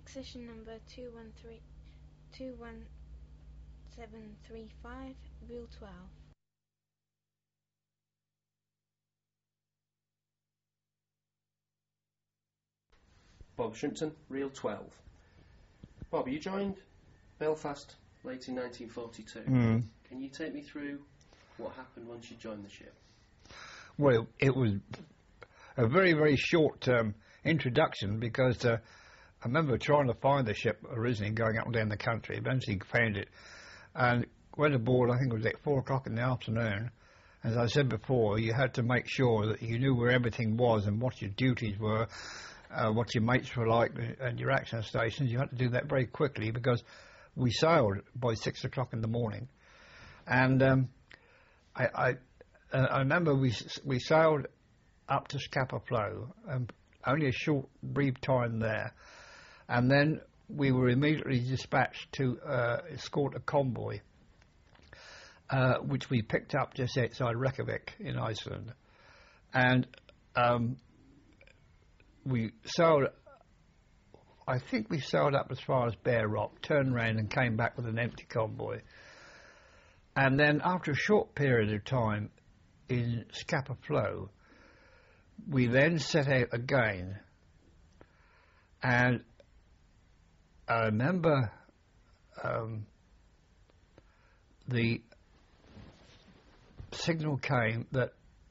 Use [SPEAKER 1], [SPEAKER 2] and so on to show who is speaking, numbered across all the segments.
[SPEAKER 1] Accession number 21735, Reel 12.
[SPEAKER 2] Bob Shrimpton, Reel 12. Bob, you joined Belfast late in 1942. Can you take me through what happened once you joined the ship?
[SPEAKER 3] Well, it was a very, very short introduction because I remember trying to find the ship originally, going up and down the country. Eventually found it and went aboard. I think it was like 4 o'clock in the afternoon. As I said before, you had to make sure that you knew where everything was and what your duties were, what your mates were like and your action stations. You had to do that very quickly because we sailed by 6 o'clock in the morning. And I remember we sailed up to Scapa Flow, only a short, brief time there. And then we were immediately dispatched to escort a convoy, which we picked up just outside Reykjavik in Iceland. And we sailed, I think we sailed up as far as Bear Rock, turned around and came back with an empty convoy. And then after a short period of time in Scapa Flow, we then set out again. And I remember the signal came that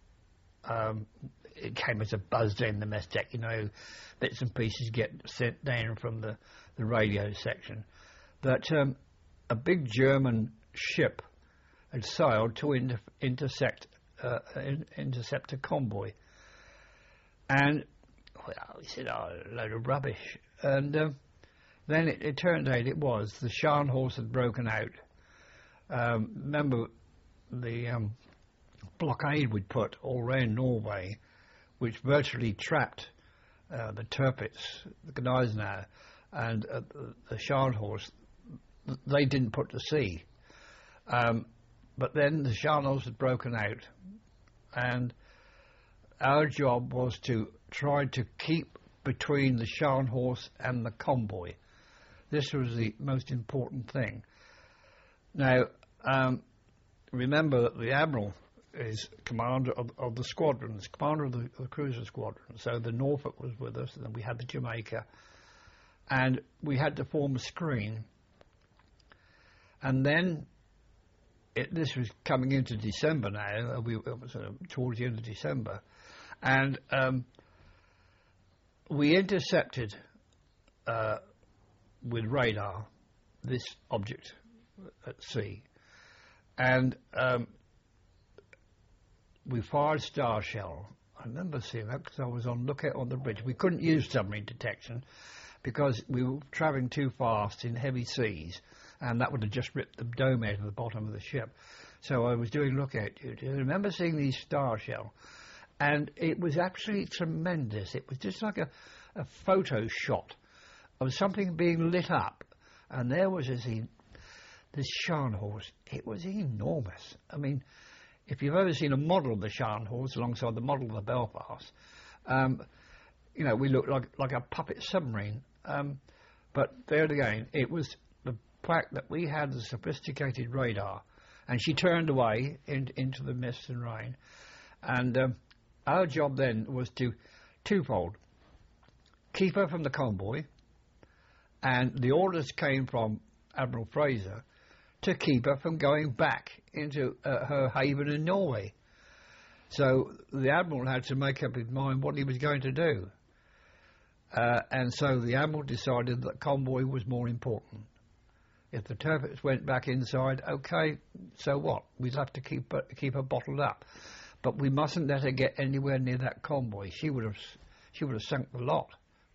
[SPEAKER 3] it came as a buzz down the mess deck, you know, bits and pieces get sent down from the radio section, that a big German ship had sailed to intercept a convoy. And, well, we said, oh, a load of rubbish. And then it turned out it was. The Scharnhorst had broken out. Remember the blockade we'd put all around Norway, which virtually trapped the Tirpitz, the Gneisenau, and the Scharnhorst. They didn't put to sea. But then the Scharnhorst had broken out, and our job was to try to keep between the Scharnhorst and the convoy. This was the most important thing. Now, remember that the Admiral is commander of the squadrons, commander of the cruiser squadron. So the Norfolk was with us, and then we had the Jamaica, and we had to form a screen. And then, this was coming into December now, it was towards the end of December, and we intercepted with radar this object at sea, and we fired star shell. I remember seeing that because I was on lookout on the bridge. We couldn't use submarine detection because we were travelling too fast in heavy seas, and that would have just ripped the dome out of the bottom of the ship. So I was doing lookout duty. I remember seeing these star shell, and it was absolutely tremendous. It was just like a photo shot of something being lit up, and there was this Scharnhorst. It was enormous. I mean, if you've ever seen a model of the Scharnhorst alongside the model of the Belfast, you know, we looked like a puppet submarine. But there again, it was the fact that we had the sophisticated radar, and she turned away into the mist and rain. And our job then was to twofold: keep her from the convoy, and the orders came from Admiral Fraser to keep her from going back into her haven in Norway. So the Admiral had to make up his mind what he was going to do. And so the Admiral decided that convoy was more important. If the Tirpitz went back inside, okay, so what? We'd have to keep her bottled up. But we mustn't let her get anywhere near that convoy. She would have sunk the lot.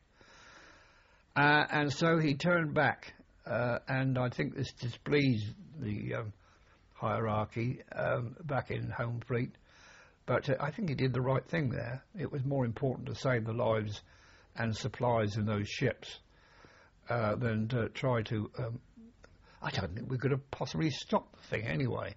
[SPEAKER 3] And so he turned back, and I think this displeased the hierarchy back in Home Fleet. But I think he did the right thing there. It was more important to save the lives and supplies in those ships than to try to... I don't think we could have possibly stopped the thing anyway.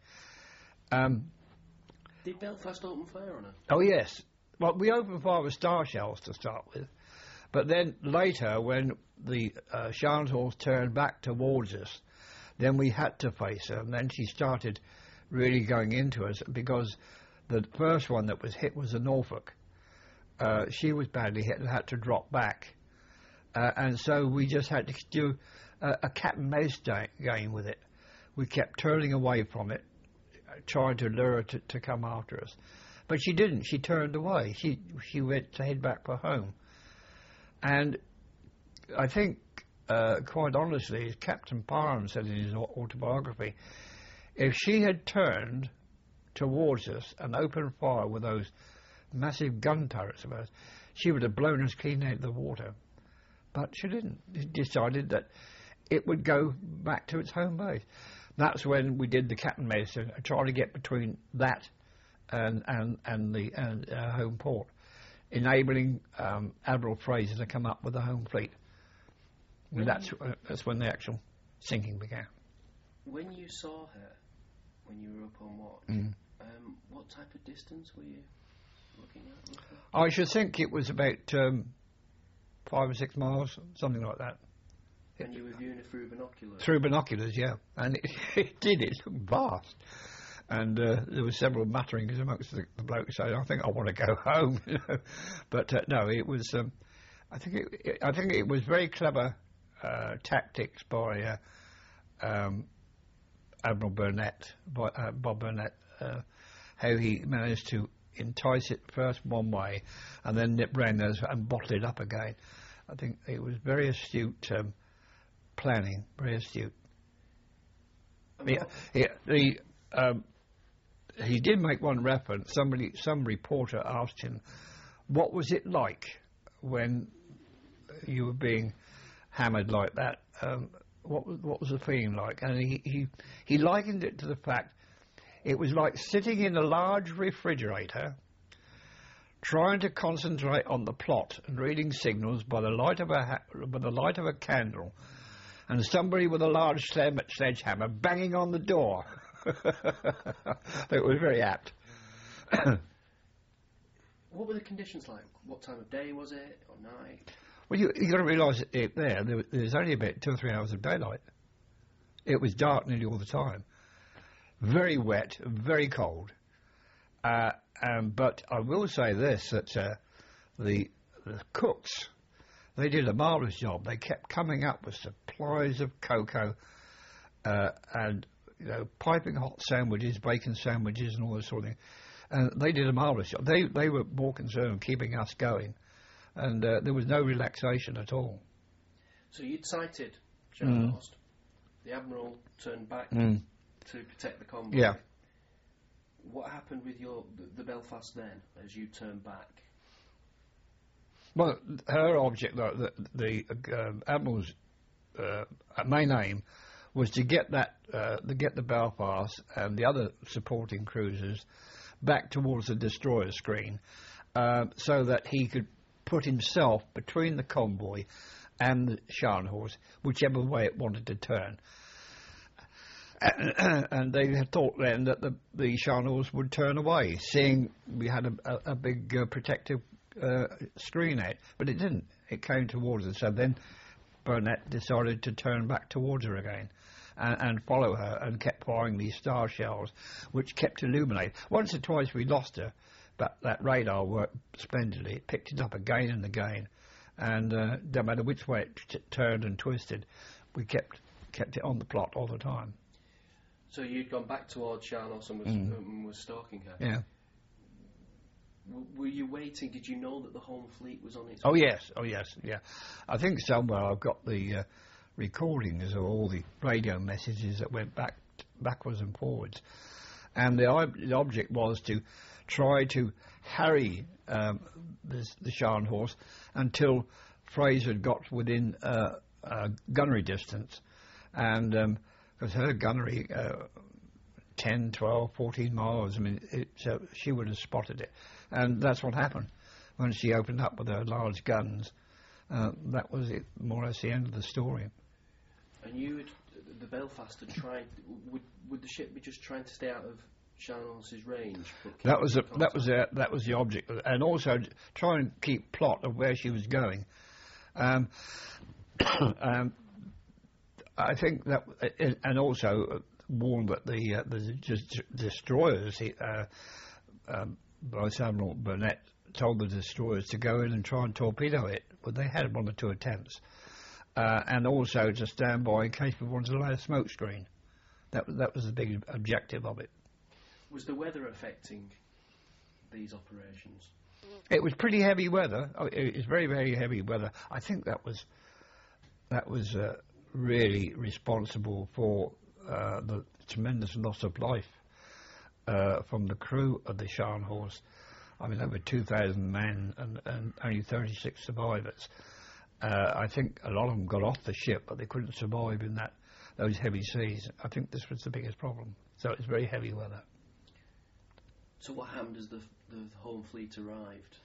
[SPEAKER 2] Did Belfast open fire on her?
[SPEAKER 3] Oh, yes. Well, we opened fire with star shells to start with. But then later, when the Scharnhorst turned back towards us, then we had to face her, and then she started really going into us, because the first one that was hit was a Norfolk. She was badly hit and had to drop back. And so we just had to do a cat and mouse game with it. We kept turning away from it, trying to lure her to come after us. But she didn't. She turned away. She went to head back for home. And I think, quite honestly, as Captain Parham said in his autobiography, if she had turned towards us and opened fire with those massive gun turrets of hers, she would have blown us clean out of the water. But she didn't. She decided that it would go back to its home base. That's when we did the cat and mouse and tried to get between that and the home port, enabling Admiral Fraser to come up with the home fleet. And that's when the actual sinking began.
[SPEAKER 2] When you saw her, when you were up on watch, what type of distance were you looking at?
[SPEAKER 3] I should think it was about 5 or 6 miles, something like that.
[SPEAKER 2] And you were viewing it through binoculars?
[SPEAKER 3] Through binoculars, yeah. And it did. It looked vast. And there were several mutterings amongst the blokes saying, "I think I want to go home." You know? But no, it was. I think it was very clever tactics by Admiral Burnett, Bob Burnett, how he managed to entice it first one way and then nip round those and bottle it up again. I think it was very astute planning, very astute. He did make one reference. Some reporter asked him, "What was it like when you were being hammered like that? What was the feeling like?" And he likened it to the fact it was like sitting in a large refrigerator, trying to concentrate on the plot and reading signals by the light of a candle, and somebody with a large sledgehammer banging on the door. It was very apt.
[SPEAKER 2] What were the conditions like? What time of day was it, or night?
[SPEAKER 3] Well, you got to realise there was only about 2 or 3 hours of daylight. It was dark nearly all the time. Very wet, very cold. But I will say this, that the cooks, they did a marvellous job. They kept coming up with supplies of cocoa and piping hot sandwiches, bacon sandwiches and all this sort of thing. And they did a marvellous job. They were more concerned with keeping us going. And there was no relaxation at all. So
[SPEAKER 2] you'd sighted Scharnhorst. The Admiral turned back to protect the convoy.
[SPEAKER 3] Yeah.
[SPEAKER 2] What happened with the Belfast then, as you turned back?
[SPEAKER 3] Well, her object, the Admiral's main aim, was to get the Belfast and the other supporting cruisers back towards the destroyer screen, so that he could put himself between the convoy and the Scharnhorst, whichever way it wanted to turn. And they had thought then that the Scharnhorst would turn away, seeing we had a big protective screen out, but it didn't. It came towards us. So then Burnett decided to turn back towards her again and follow her, and kept firing these star shells, which kept illuminating. Once or twice we lost her, but that radar worked splendidly. It picked it up again and again, and no matter which way it turned and twisted, we kept it on the plot all the time.
[SPEAKER 2] So you'd gone back towards Scharnhorst and was stalking her?
[SPEAKER 3] Yeah.
[SPEAKER 2] Were you waiting? Did you know that the home fleet was on its
[SPEAKER 3] way? Oh yes, yeah. I think somewhere I've got the recordings of all the radio messages that went backwards and forwards. And the object was to try to harry the Scharnhorst until Fraser had got within gunnery distance. And because her gunnery, 10, 12, 14 miles, I mean, she would have spotted it. And that's what happened. When she opened up with her large guns, that was it, more or less the end of the story.
[SPEAKER 2] And the Belfast had tried, would the ship be just trying to stay out of Scharnhorst's range?
[SPEAKER 3] That was the object, and also try and keep plot of where she was going, Um, I think that, and also warned that the destroyers, Vice Admiral Burnett told the destroyers to go in and try and torpedo it, but they had 1 or 2 attempts, and also to stand by in case we wanted to lay a smoke screen. That was the big objective of it. Was
[SPEAKER 2] the weather affecting these operations?
[SPEAKER 3] It was pretty heavy weather. Oh, it was very, very heavy weather. I think that was really responsible for the tremendous loss of life from the crew of the Scharnhorst. I mean, over 2,000 men and only 36 survivors. I think a lot of them got off the ship, but they couldn't survive in those heavy seas. I think this was the biggest problem. So it was very heavy weather.
[SPEAKER 2] So what happened as the home fleet arrived?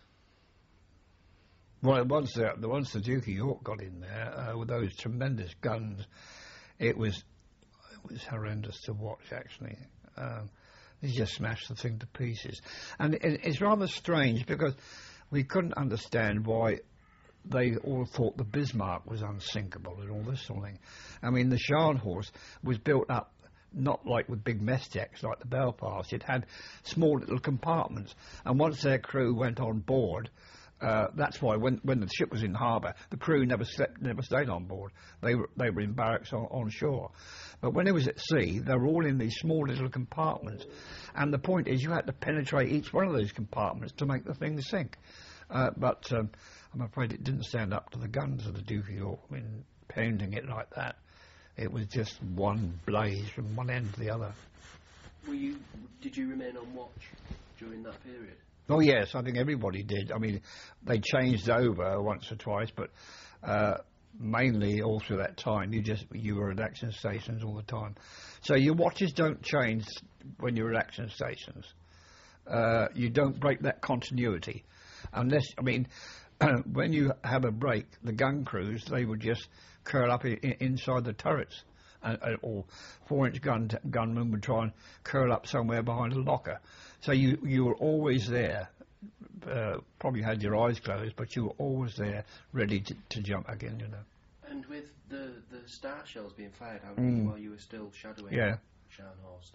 [SPEAKER 3] Well, once the Duke of York got in there with those tremendous guns, it was horrendous to watch. Actually, they just smashed the thing to pieces, and it's rather strange because we couldn't understand why they all thought the Bismarck was unsinkable and all this sort of thing. I mean, the Scharnhorst was built up not like with big mess decks like the Belfast. It had small little compartments, and once their crew went on board, that's why when the ship was in harbour, the crew never stayed on board. They were in barracks on shore. But when it was at sea, they were all in these small little compartments, and the point is you had to penetrate each one of those compartments to make the thing sink. But I'm afraid it didn't stand up to the guns of the Duke of York. I mean, pounding it like that, it was just one blaze from one end to the other.
[SPEAKER 2] Did you remain on watch during that period?
[SPEAKER 3] Oh yes, I think everybody did. I mean, they changed over once or twice, but mainly all through that time, you were at action stations all the time. So your watches don't change when you're at action stations. You don't break that continuity, unless, I mean, when you have a break, the gun crews, they would just curl up inside the turrets, or 4-inch gunmen would try and curl up somewhere behind a locker. So you were always there. Probably had your eyes closed, but you were always there, ready to jump again, you know.
[SPEAKER 2] And with the star shells being fired, I remember while you were still shadowing Scharnhorst,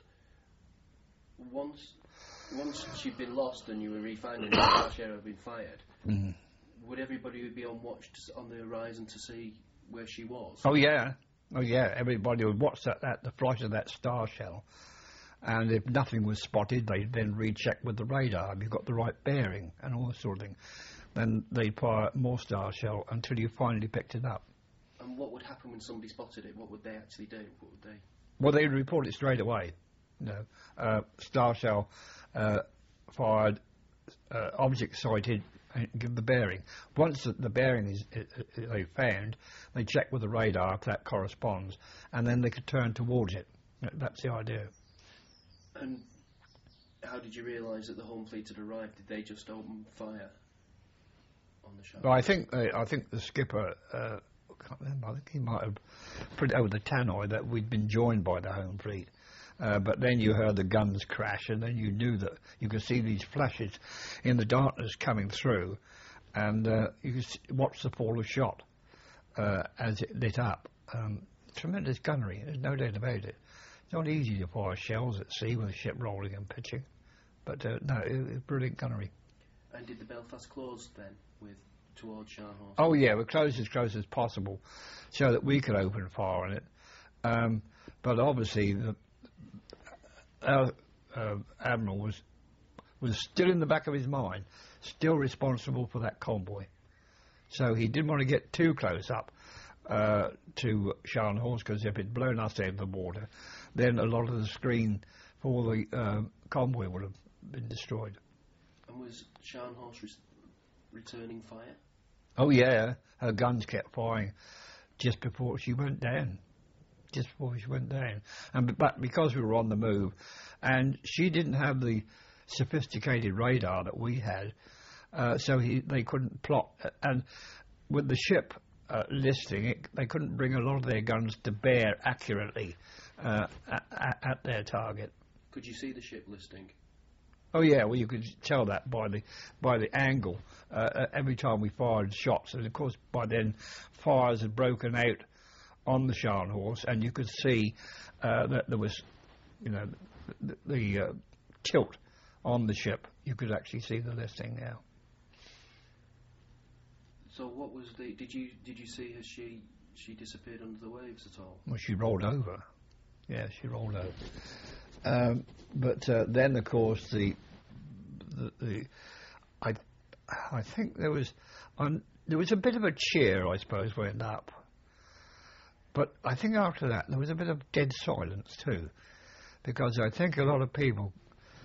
[SPEAKER 2] once she'd been lost and you were refinding the star shell had been fired, would everybody be on watch on the horizon to see where she was?
[SPEAKER 3] Oh yeah, everybody would watch the flight of that star shell, and if nothing was spotted, they'd then recheck with the radar if you've got the right bearing and all that sort of thing. Then they'd fire more star shell until you finally picked it up.
[SPEAKER 2] And what would happen when somebody spotted it? What would they actually do?
[SPEAKER 3] Well, they'd report it straight away. You know, star shell fired, object sighted, and give the bearing. Once the bearing is they found, they check with the radar if that corresponds, and then they could turn towards it. That's the idea.
[SPEAKER 2] And how did you realise that the home fleet had arrived? Did they just open fire on the ship?
[SPEAKER 3] Well, I think the skipper, I can't remember, I think he might have put it over the tannoy that we'd been joined by the home fleet. But then you heard the guns crash, and then you knew that you could see these flashes in the darkness coming through, and you could watch the fall of shot as it lit up. Tremendous gunnery, there's no doubt about it. It's not easy to fire shells at sea with a ship rolling and pitching, but no, it was brilliant gunnery.
[SPEAKER 2] And did the Belfast close then towards Scharnhorst?
[SPEAKER 3] Oh yeah, we closed as close as possible so that we could open fire on it. But obviously our Admiral was still in the back of his mind, still responsible for that convoy. So he didn't want to get too close up to Scharnhorst, because if it'd blown us out of the water, then a lot of the screen for the convoy would have been destroyed.
[SPEAKER 2] And was Scharnhorst returning fire?
[SPEAKER 3] Oh yeah, her guns kept firing just before she went down. But because we were on the move, and she didn't have the sophisticated radar that we had, so they couldn't plot. And with the ship listing, they couldn't bring a lot of their guns to bear accurately at their target.
[SPEAKER 2] Could you see the ship listing?
[SPEAKER 3] Oh yeah, well you could tell that by the angle. Every time we fired shots, and of course by then fires had broken out on the Scharnhorst, and you could see that there was, you know, the tilt on the ship. You could actually see the listing now.
[SPEAKER 2] So what was the? Did you see as she disappeared under the waves at all?
[SPEAKER 3] Well, she rolled over. Yeah, she rolled over. But then, of course, I think there was a bit of a cheer, I suppose, went up. But I think after that there was a bit of dead silence too, because I think a lot of people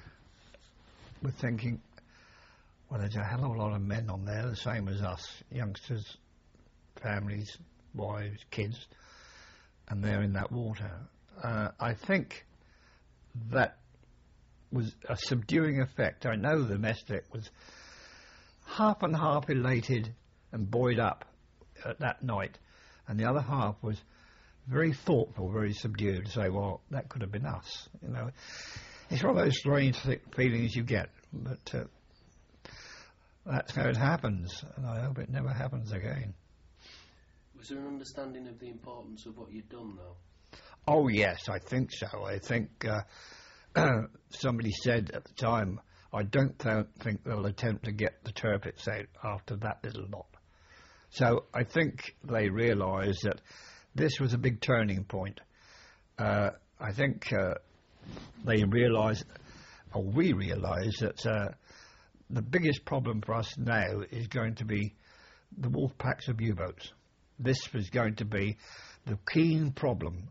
[SPEAKER 3] were thinking, well, there's a hell of a lot of men on there, the same as us, youngsters, families, wives, kids, and they're in that water. I think that was a subduing effect. I know the mess deck was half and half elated and buoyed up that night, and the other half was very thoughtful, very subdued, to say, well, that could have been us. You know, it's one of those strange feelings you get, but that's how it happens, and I hope it never happens again.
[SPEAKER 2] Was there an understanding of the importance of what you'd done, though?
[SPEAKER 3] Oh, yes, I think so. I think somebody said at the time, I don't think they'll attempt to get the Tirpitz out after that little lot. So I think they realised that this was a big turning point. I think they realised, or we realised, that the biggest problem for us now is going to be the wolf packs of U-boats. This was going to be the keen problem.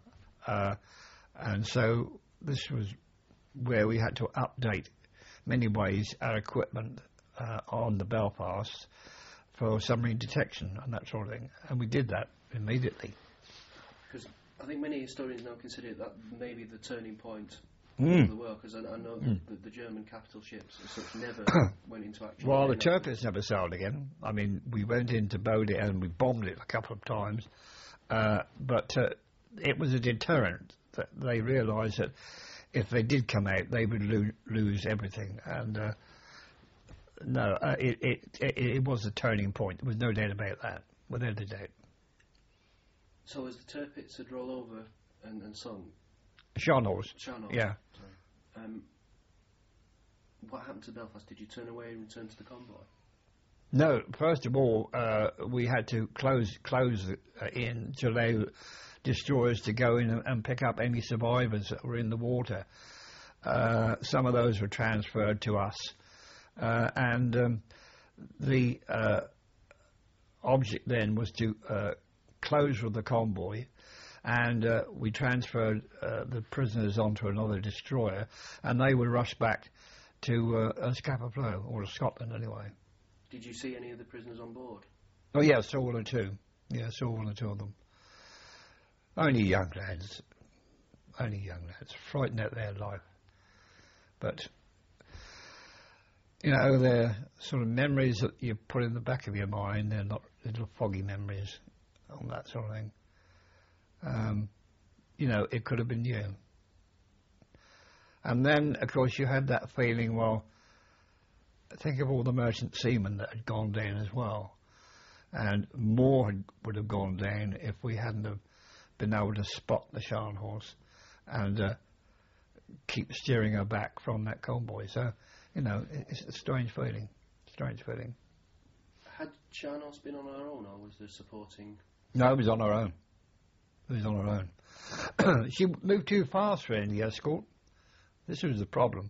[SPEAKER 3] And so this was where we had to update, many ways, our equipment on the Belfast for submarine detection and that sort of thing. And we did that immediately. Because
[SPEAKER 2] I think many historians now consider that maybe the turning point of the war, because I know that the German capital ships as such never went into action.
[SPEAKER 3] Well, the Tirpitz never sailed again. I mean, we went into Bodie and we bombed it a couple of times, but it was a deterrent. That they realised that if they did come out, they would lose everything. And it was a turning point. There was no doubt about that, without a doubt.
[SPEAKER 2] So as the Tirpitz had rolled over and sunk?
[SPEAKER 3] Scharnhorst. Yeah.
[SPEAKER 2] What happened to Belfast? Did you turn away and return to the convoy?
[SPEAKER 3] No, first of all, we had to close in to allow destroyers to go in and pick up any survivors that were in the water. Some of those were transferred to us, and the object then was to close with the convoy, and we transferred the prisoners onto another destroyer, and they were rushed back to Scapa Flow, or to Scotland anyway.
[SPEAKER 2] Did you see any of the prisoners on board?
[SPEAKER 3] Oh yeah, saw one or two. Yeah, saw one or two of them. Only young lads, frightened out of their life. But, you know, they're sort of memories that you put in the back of your mind. They're not little foggy memories on that sort of thing. You know, it could have been you. And then, of course, you had that feeling, well, think of all the merchant seamen that had gone down as well. And more would have gone down if we hadn't have been able to spot the Scharnhorst and keep steering her back from that convoy. So, you know, it's a strange feeling.
[SPEAKER 2] Had Scharnhorst been on her own, or was there supporting?
[SPEAKER 3] No, it was on her own. She moved too fast for any escort. This was the problem.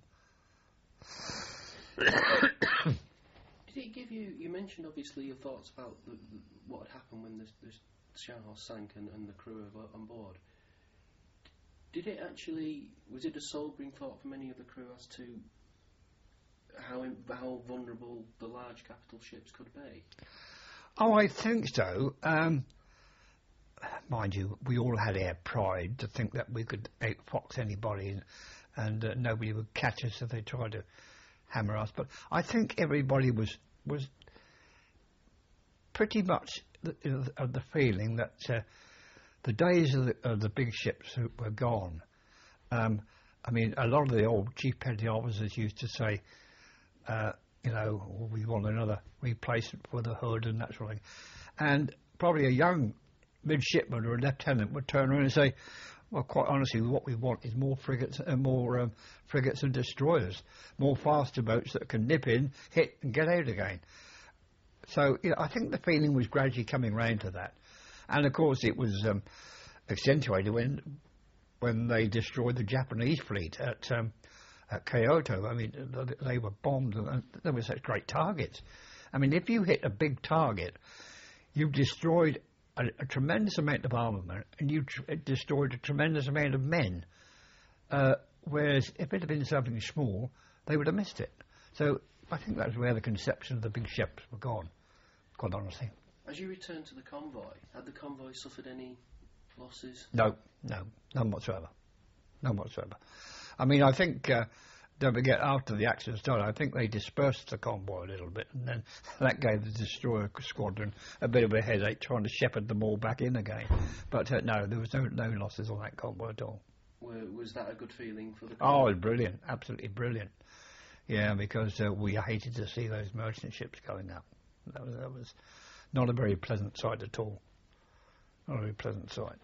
[SPEAKER 2] Did it give you... You mentioned, obviously, your thoughts about what had happened when the Scharnhorst sank and the crew on board. Did it actually... Was it a sobering thought for many of the crew as to how vulnerable the large capital ships could be?
[SPEAKER 3] Oh, I think so. Mind you, we all had our pride to think that we could outfox anybody and nobody would catch us if they tried to hammer us. But I think everybody was pretty much of the feeling that the days of the big ships were gone. I mean, a lot of the old chief petty officers used to say, we want another replacement for the hood and that sort of thing. And probably a young midshipman or a lieutenant would turn around and say, well, quite honestly, what we want is more frigates and destroyers, more faster boats that can nip in, hit, and get out again. So I think the feeling was gradually coming round to that. And, of course, it was accentuated when they destroyed the Japanese fleet at Kyoto. I mean, they were bombed, and they were such great targets. I mean, if you hit a big target, you've destroyed a tremendous amount of armament, and you destroyed a tremendous amount of men. Whereas if it had been something small, they would have missed it. So I think that's where the conception of the big ships were gone, quite honestly.
[SPEAKER 2] As you returned to the convoy, had the convoy suffered any losses?
[SPEAKER 3] No, none whatsoever. None whatsoever. I mean, I think, don't forget, after the accident started, I think they dispersed the convoy a little bit, and then that gave the destroyer squadron a bit of a headache trying to shepherd them all back in again. But no, there was no losses on that convoy at all.
[SPEAKER 2] Was that a good feeling for the convoy?
[SPEAKER 3] Oh, it was brilliant, absolutely brilliant. Yeah, because we hated to see those merchant ships going up. That was not a very pleasant sight at all. Not a very pleasant sight.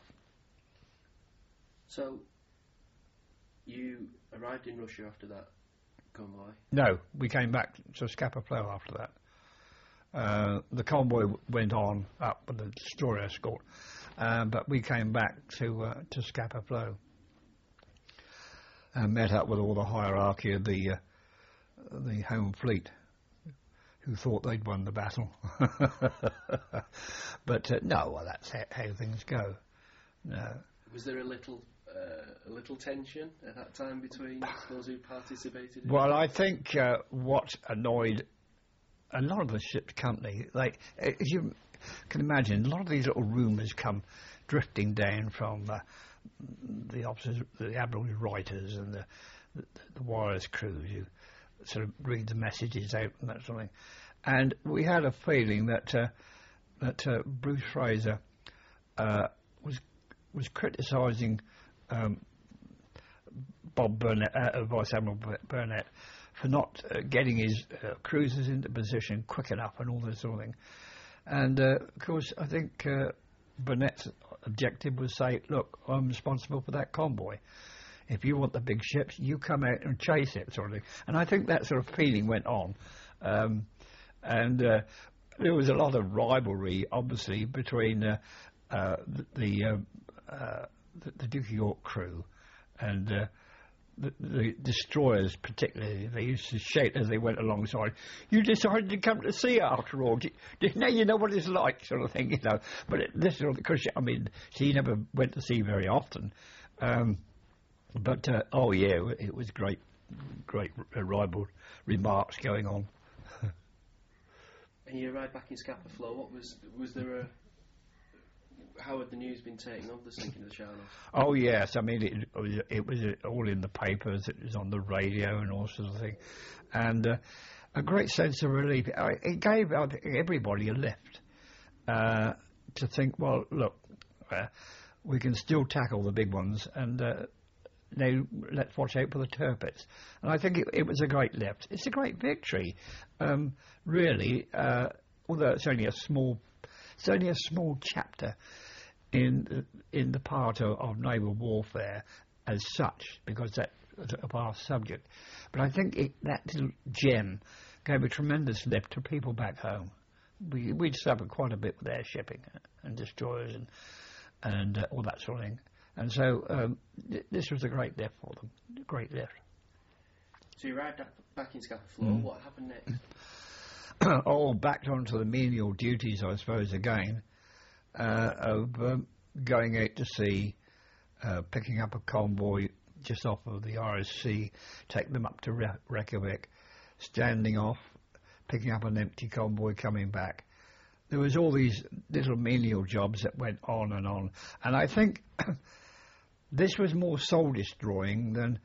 [SPEAKER 2] So, you arrived in Russia after that convoy?
[SPEAKER 3] No, we came back to Scapa Flow after that. The convoy went on up with the destroyer escort, but we came back to Scapa Flow and met up with all the hierarchy of the home fleet, who thought they'd won the battle. But no, well, that's how things go. No.
[SPEAKER 2] Was there a little tension at that time between those who participated?
[SPEAKER 3] Well, I think what annoyed a lot of the ship's company, like as you can imagine, a lot of these little rumours come drifting down from the officers, the admiral's writers, and the wireless crews who sort of read the messages out and that sort of thing. And we had a feeling that Bruce Fraser was criticising Bob Burnett, Vice Admiral Burnett, for not getting his cruisers into position quick enough and all this sort of thing. And of course, I think Burnett's objective was say, look, I'm responsible for that convoy. If you want the big ships, you come out and chase it, sort of thing. And I think that sort of feeling went on. And there was a lot of rivalry, obviously, between the Duke of York crew and the destroyers, particularly. They used to shout as they went alongside, "You decided to come to sea after all. Now you know what it's like," sort of thing, you know. But this sort of, because I mean, she never went to sea very often. But oh yeah, it was great rival remarks going on.
[SPEAKER 2] And you arrived back in Scapa Flow. What was there how had the news been taken of the sinking of the Charles?
[SPEAKER 3] Oh yes, I mean it was all in the papers. It was on the radio and all sorts of things, and a great sense of relief. It gave everybody a lift to think, well, look, we can still tackle the big ones, and now let's watch out for the turbot. And I think it was a great lift. It's a great victory, really. Although it's only a small chapter in the part of naval warfare as such, because that's a vast subject. But I think that little gem gave a tremendous lift to people back home. We'd suffered quite a bit with air shipping and destroyers and all that sort of thing. And so this was a great lift for them, a great lift.
[SPEAKER 2] So you arrived back in Scapa Flow. What happened next?
[SPEAKER 3] Back onto the menial duties, I suppose, again, of going out to sea, picking up a convoy just off of the RSC, taking them up to Reykjavik, standing off, picking up an empty convoy, coming back. There was all these little menial jobs that went on. And I think this was more soul-destroying than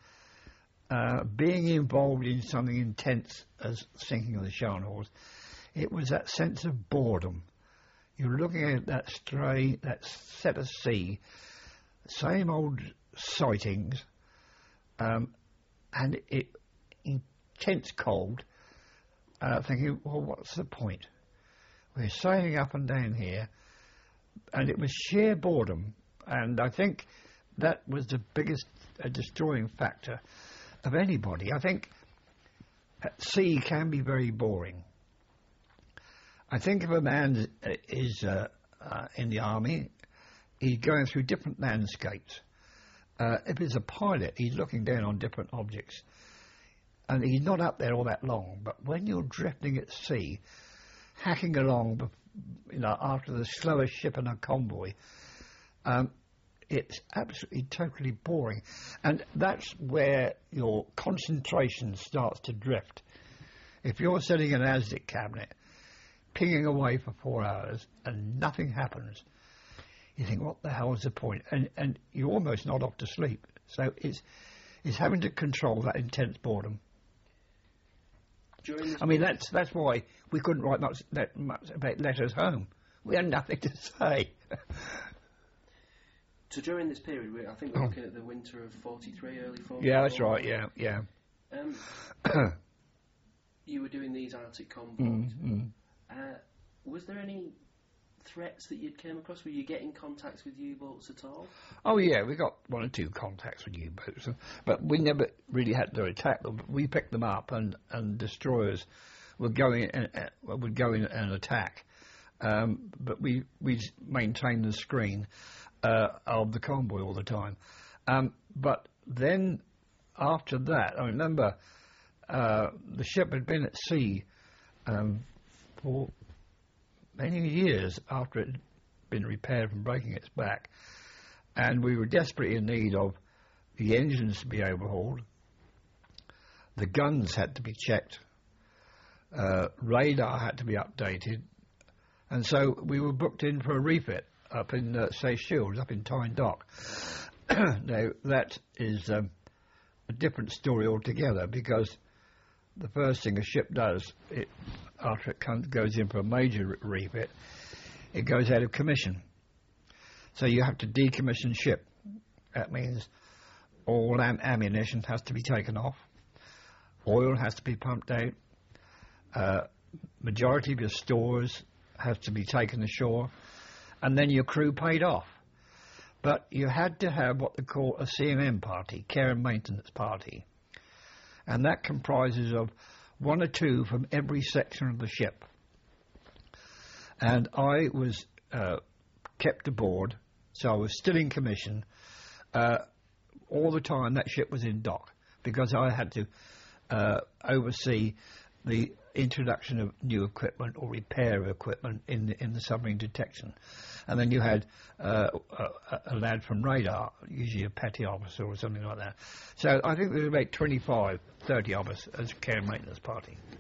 [SPEAKER 3] being involved in something intense as sinking of the Scharnhorst. It was that sense of boredom. You're looking at that set of sea, same old sightings, and intense cold, thinking, well, what's the point? We're sailing up and down here, and it was sheer boredom, and I think that was the biggest destroying factor of anybody. I think at sea can be very boring. I think if a man is in the army, he's going through different landscapes. If he's a pilot, he's looking down on different objects. And he's not up there all that long. But when you're drifting at sea, hacking along, after the slowest ship in a convoy, it's absolutely totally boring. And that's where your concentration starts to drift. If you're sitting in an ASDIC cabinet, pinging away for 4 hours, and nothing happens, you think, what the hell is the point? And you're almost not off to sleep. So it's having to control that intense boredom. I mean, that's why we couldn't write much about letters home. We had nothing to say.
[SPEAKER 2] So during this period, I think we're looking at the winter of 43, early 44.
[SPEAKER 3] Yeah, that's right, yeah.
[SPEAKER 2] You were doing these Arctic convoys. Was there any threats that you'd came across? Were you getting contacts with U-boats at all?
[SPEAKER 3] Oh, yeah, we got 1 or 2 contacts with U-boats, but we never really had to attack them. We picked them up, and destroyers would go in and attack. But we maintained the screen of the convoy all the time. But then, after that, I remember the ship had been at sea for many years after it had been repaired from breaking its back, and we were desperately in need of the engines to be overhauled, the guns had to be checked, radar had to be updated, and so we were booked in for a refit up in Seychelles, up in Tyne Dock. Now, that is a different story altogether, because the first thing a ship does, after it goes in for a major refit, it goes out of commission. So you have to decommission ship. That means all ammunition has to be taken off, oil has to be pumped out, majority of your stores has to be taken ashore, and then your crew paid off. But you had to have what they call a CMM party, care and maintenance party, and that comprises of 1 or 2 from every section of the ship. And I was kept aboard, so I was still in commission all the time that ship was in dock, because I had to oversee the introduction of new equipment or repair of equipment in the submarine detection. And then you had a lad from radar, usually a petty officer or something like that. So I think there were about 25, 30 of us as care and maintenance party.